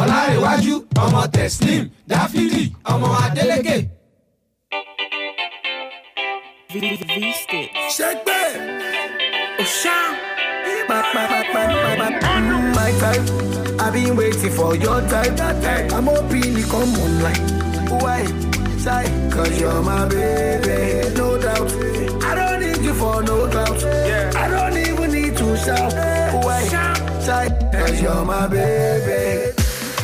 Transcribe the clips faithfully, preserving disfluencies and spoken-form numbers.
Ọlárẹ̀wájú ọmọ Teslim Dáfídì ọmọ Adélékè. Shake back. Oh, shout. My, my, my, my, my, my, my time. I've been waiting for your time. I'm hoping you come online. Why? Shy? Cause you're my baby, no doubt. I don't need you for no clout. Yeah. I don't even need to shout. Why? Shy? Cause you're my baby.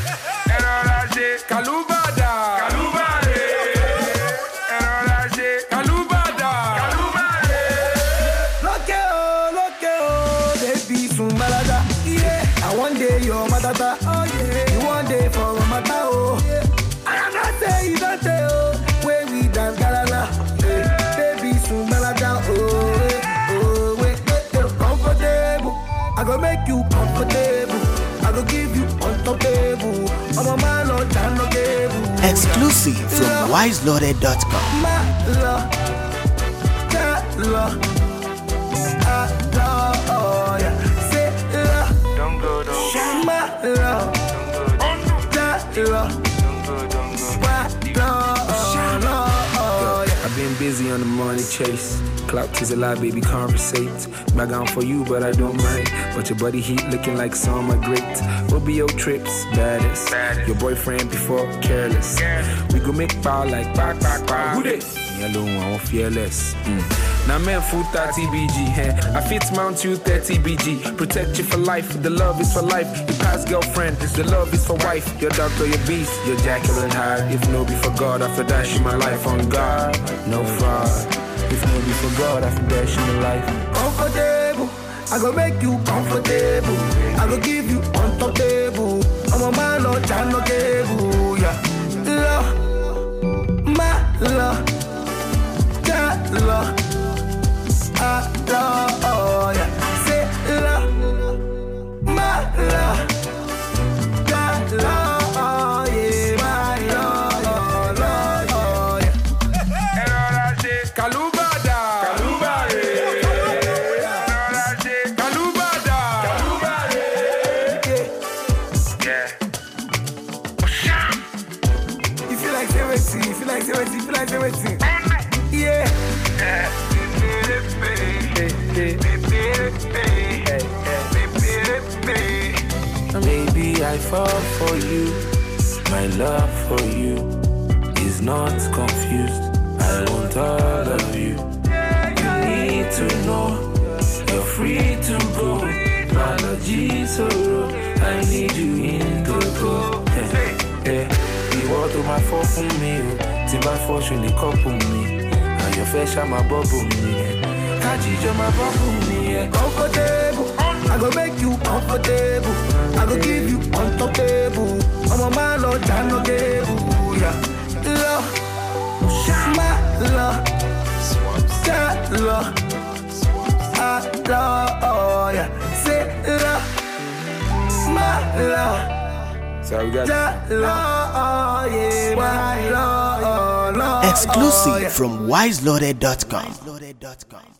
Kalubada, Kalubade, Erolaje, Kalubada, Kalubade. Loke oh, loke oh, baby sumbalaga. Yeah, I one day your matata. Oh yeah, you one day for mata oh. Yeah. And I'm not say you don't say oh, where we dance galala. Hey, baby sumbalaga oh, oh wait, wait, wait, comfortable. I go make you comfortable. I go give you on top table. I'm a man on channel table. Exclusive from wise loaded dot com. My love, that love, I love, oh yeah. Say love, Don't go, don't go, my love, that love, don't go, don't go. my love, oh yeah. I've been busy on the money chase. Clout is a lie, baby, conversate. Back on for you, but I don't mind. But your body heat looking like summer great. Rubio trips, baddest. Your boyfriend before careless. We go make power like back, back, back. Who they? Me alone, I won't fearless. Mm. Now man, full thirty B G. Hey. I fit mount you thirty B G. Protect you for life. The love is for life. Your past girlfriend, the love is for wife. Your doctor, your beast, your Jekyll and Hyde. If no be for God, after that, she my life on God. No fraud. If no be for God, I feel dash in my life. Comfortable, I go make you comfortable. I go give you on top table. I'm a man on channel cable, yeah. Love, my love, that love, I love, oh yeah. Say love, my love, that love, oh yeah, my love, oh, love, oh yeah. Erolaje, Kalubada, Kalubade, Erolaje, Kalubada, Kalubade. Yeah. You feel like seventy, you feel like seventy, you feel like seventy. Yeah. Baby, I fall for you. My love for you is not confused. I want all of you. You need to know you're free to go. Apologies, sorrow. I need you in the go. Hey, hey. You want to my fall for me. Till my fortune, the couple me. And your face, I'm a bubble me. Kajija, my bubble me. Comfortable, I go make you comfortable. I go give you on top table. I'm a man on channel cable, yeah. Love, my love, that love, I love, oh yeah. Say love, my love, So we got that love, oh yeah, my love, oh, love, Exclusive oh, yeah. from wise loaded dot com.